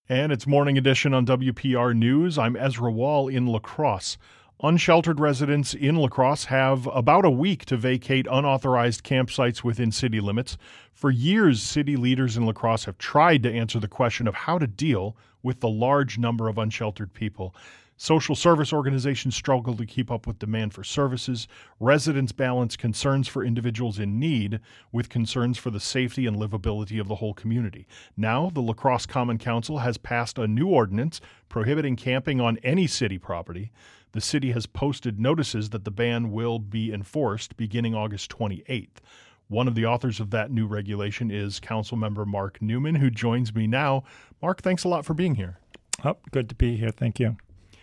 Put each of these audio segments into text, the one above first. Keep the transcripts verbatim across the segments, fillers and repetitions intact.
And it's Morning Edition on W P R News. I'm Ezra Wall in La Crosse. Unsheltered residents in La Crosse have about a week to vacate unauthorized campsites within city limits. For years, city leaders in La Crosse have tried to answer the question of how to deal with the large number of unsheltered people. Social service organizations struggle to keep up with demand for services. Residents balance concerns for individuals in need with concerns for the safety and livability of the whole community. Now, the La Crosse Common Council has passed a new ordinance prohibiting camping on any city property. The city has posted notices that the ban will be enforced beginning August twenty-eighth. One of the authors of that new regulation is Councilmember Mark Newman, who joins me now. Mark, thanks a lot for being here. Oh, good to be here. Thank you.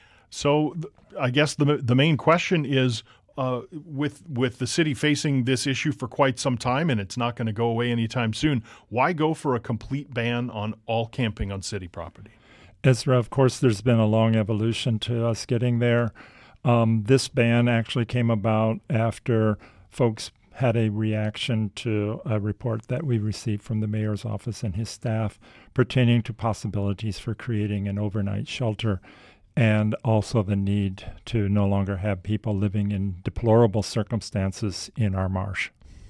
So I guess the the main question is, uh, with with the city facing this issue for quite some time, and it's not going to go away anytime soon, why go for a complete ban on all camping on city property? Ezra, of course, there's been a long evolution to us getting there. Um, this ban actually came about after folks had a reaction to a report that we received from the mayor's office and his staff pertaining to possibilities for creating an overnight shelter, and also the need to no longer have people living in deplorable circumstances in our marsh.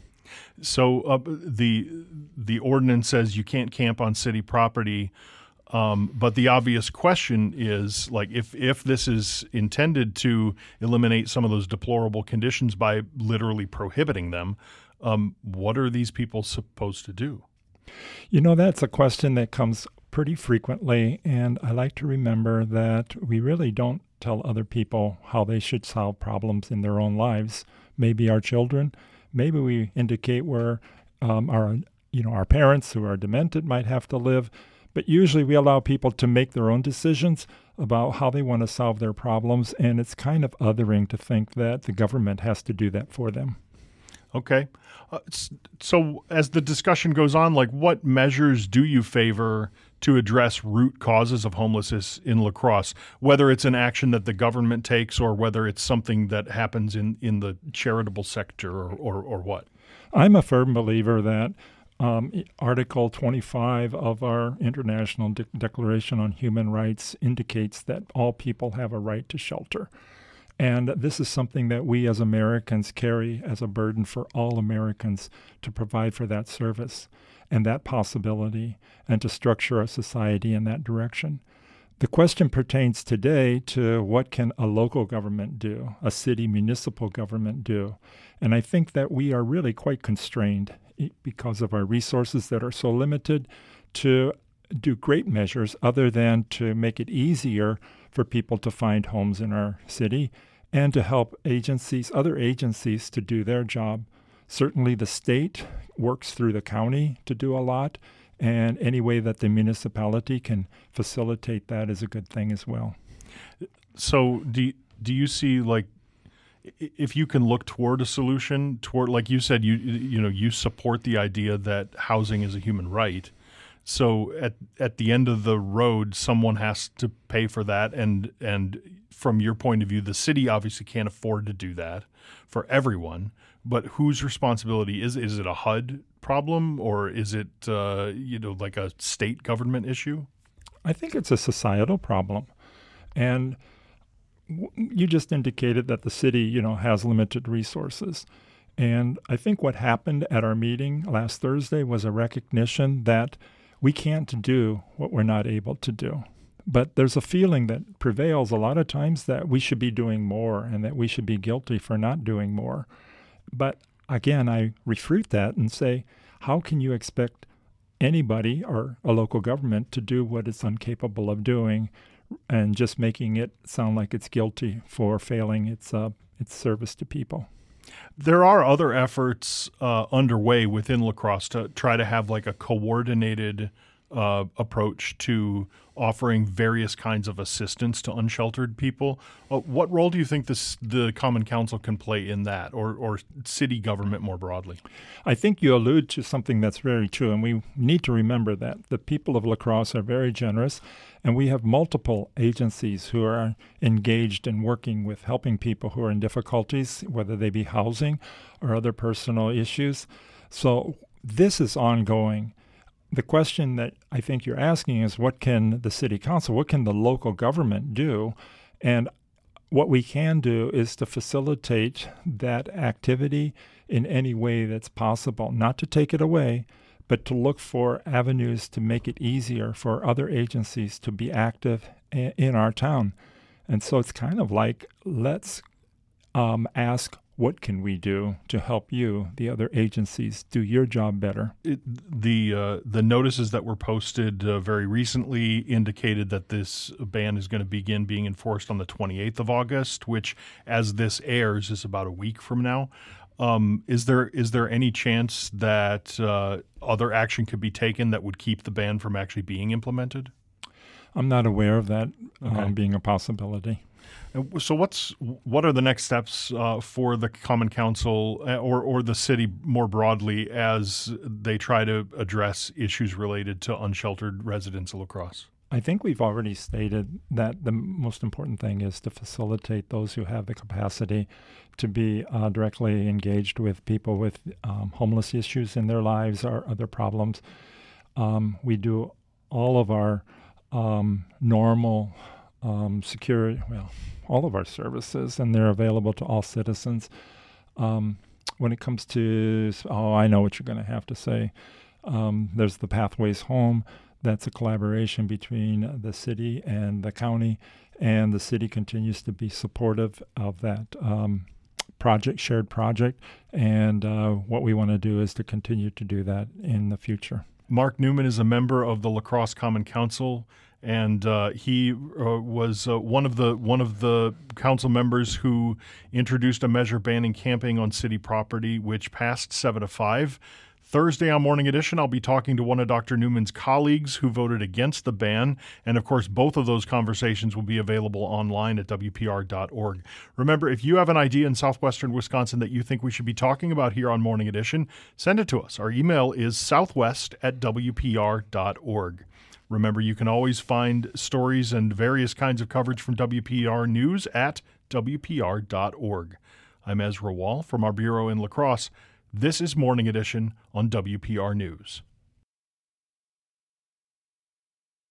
So uh, the the ordinance says you can't camp on city property, um, but the obvious question is, like, if, if this is intended to eliminate some of those deplorable conditions by literally prohibiting them, um, what are these people supposed to do? You know, that's a question that comes pretty frequently, and I like to remember that we really don't tell other people how they should solve problems in their own lives. Maybe our children, maybe we indicate where um, our, you know, our parents who are demented might have to live, but usually we allow people to make their own decisions about how they want to solve their problems, and it's kind of othering to think that the government has to do that for them. Okay. Uh, so as the discussion goes on, like, what measures do you favor to address root causes of homelessness in La Crosse, whether it's an action that the government takes or whether it's something that happens in, in the charitable sector or, or, or what? I'm a firm believer that um, Article twenty-five of our International De- Declaration on Human Rights indicates that all people have a right to shelter. And this is something that we as Americans carry as a burden for all Americans to provide for that service and that possibility and to structure our society in that direction. The question pertains today to what can a local government do, a city municipal government do. And I think that we are really quite constrained because of our resources that are so limited to do great measures other than to make it easier for people to find homes in our city and to help agencies, other agencies, to do their job. Certainly the state works through the county to do a lot, and any way that the municipality can facilitate that is a good thing as well. So do you, do you see, like, if you can look toward a solution, toward, like you said, you you know, you support the idea that housing is a human right. So at at the end of the road, someone has to pay for that, and and from your point of view, the city obviously can't afford to do that for everyone. But whose responsibility is is it? A H U D problem, or is it uh, you know like a state government issue? I think it's a societal problem, and w- you just indicated that the city you know has limited resources. And I think what happened at our meeting last Thursday was a recognition that we can't do what we're not able to do. But there's a feeling that prevails a lot of times that we should be doing more and that we should be guilty for not doing more. But again, I refute that and say, how can you expect anybody or a local government to do what it's incapable of doing and just making it sound like it's guilty for failing its uh, its service to people? There are other efforts uh, underway within La Crosse to try to have like a coordinated uh, approach to offering various kinds of assistance to unsheltered people. Uh, what role do you think this, the Common Council can play in that, or, or city government more broadly? I think you allude to something that's very true, and we need to remember that. The people of La Crosse are very generous, and we have multiple agencies who are engaged in working with helping people who are in difficulties, whether they be housing or other personal issues. So this is ongoing. the question that I think you're asking is, what can the city council, what can the local government do? And what we can do is to facilitate that activity in any way that's possible, not to take it away, but to look for avenues to make it easier for other agencies to be active a- in our town. And so it's kind of like, let's um, ask, what can we do to help you, the other agencies, do your job better? It, the uh, the notices that were posted uh, very recently indicated that this ban is going to begin being enforced on the twenty-eighth of August, which, as this airs, is about a week from now. Um, is there is there any chance that uh, other action could be taken that would keep the ban from actually being implemented? I'm not aware of that Okay. um, being a possibility. So what's what are the next steps uh, for the Common Council uh, or or the city more broadly as they try to address issues related to unsheltered residents of La Crosse? I think we've already stated that the most important thing is to facilitate those who have the capacity to be uh, directly engaged with people with um, homeless issues in their lives or other problems. Um, we do all of our um, normal um, security, well, all of our services, and they're available to all citizens. Um, when it comes to, oh, I know what you're going to have to say. Um, there's the Pathways Home. That's a collaboration between the city and the county, and the city continues to be supportive of that um, project, shared project. And uh, what we want to do is to continue to do that in the future. Mark Newman is a member of the La Crosse Common Council, and uh, he uh, was uh, one of the one of the council members who introduced a measure banning camping on city property, which passed seven to five. Thursday on Morning Edition, I'll be talking to one of Doctor Newman's colleagues who voted against the ban. And of course, both of those conversations will be available online at W P R dot org. Remember, if you have an idea in southwestern Wisconsin that you think we should be talking about here on Morning Edition, send it to us. Our email is southwest at W P R dot org. Remember, you can always find stories and various kinds of coverage from W P R News at W P R dot org. I'm Ezra Wall from our bureau in La Crosse. This is Morning Edition on W P R News.